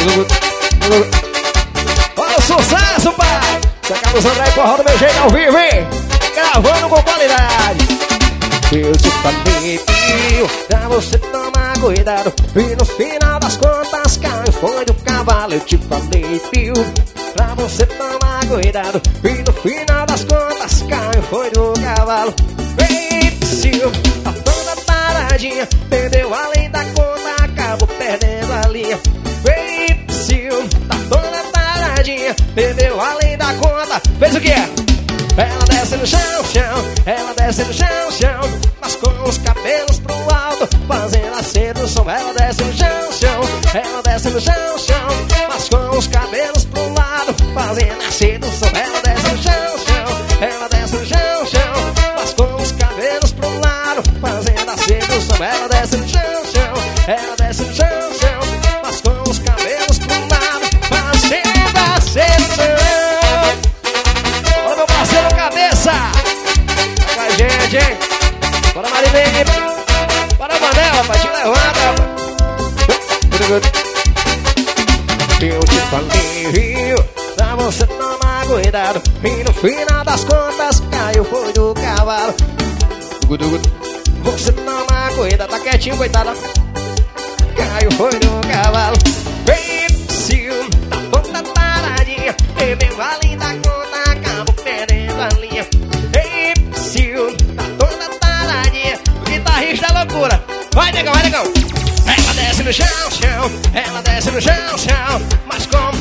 Olha o sucesso, pai! Você acaba usando aí porra do meu jeito ao vivo, hein? Gravando com qualidade. Eu te falei, tio, pra você tomar cuidado. E no final das contas caiu foi do cavalo. Eu te falei, tio, pra você tomar cuidado. E no final das contas caiu foi do cavalo. Ei, tio, tá toda paradinha. Perdeu além da conta, acabou perdendo a linha. Ei, tio, tá toda paradinha. Perdeu além da conta. Fez o que é? Ela desce no chão, chão, ela desce no chão, chão, mas com os cabelos pro alto, fazendo a sedução. Ela desce no chão, chão, ela desce no chão, chão, mas com os cabelos pro lado, fazendo a sedução. Ela desce no chão, chão, ela desce no chão, chão, mas com os cabelos pro lado, fazendo a sedução. Ela desce no chão, chão, ela desce no chão, chão, mas com os cabelos pro lado, fazendo a sedução. Cabeça com a gente, hein? Bora, Maribene. Bora, Manel, rapaz, te levanta, rapaz. Eu te falei, pra você tomar cuidado. E no final das contas caiu foi do cavalo. Você tomar cuidado, tá quietinho, coitada. Caiu foi do cavalo. Pepsil, tá toda paradinha. Bebeu a linda conta, acabou perdendo a linha. Ei, Psyu, tá toda paradinha. O guitarrista é loucura. Vai, negão, vai, negão. Ela desce no chão, chão. Ela desce no chão, chão. Mas como?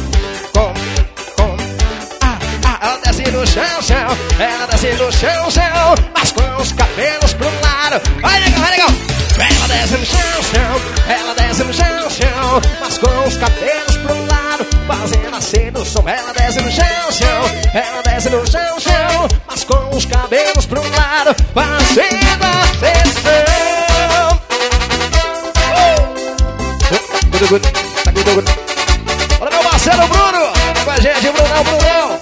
Ela desce no chão, chão. Ela desce no chão, chão. Mas com os cabelos pro lado. Vai, negão, vai, negão. Ela desce no chão, chão. Ela desce no chão, chão. Mas com os cabelos pro lado, fazendo a sedução. Ela desce no chão, chão. Ela desce no chão, chão. Mas com os cabelos pro lado, fazendo a sedução. Olha meu parceiro Bruno, com a gente, Brunão.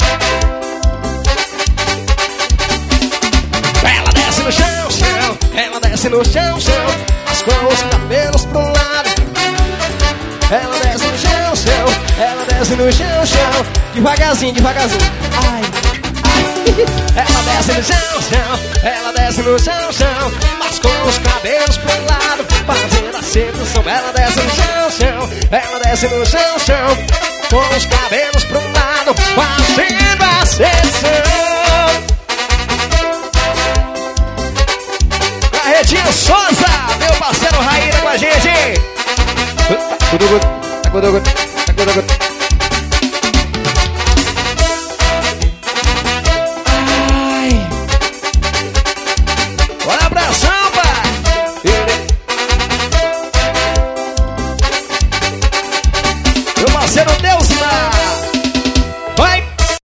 Ela desce no chão, chão. Ela desce no chão, chão. Mas com os cabelos pro lado. Ela desce no chão, chão. Ela desce no chão, chão. Devagarzinho, devagarzinho. Ai, ai. Ela desce no chão, chão. Ela desce no chão, chão. Mas com os cabelos pro lado, fazendo a sedução. Ela desce no chão, chão. Ela desce no chão, chão. Com os cabelos pro lado, fazendo a sedução. Carretinho Souza, meu parceiro Raíra com a gente. Ai. Olha a abração, pai. Meu parceiro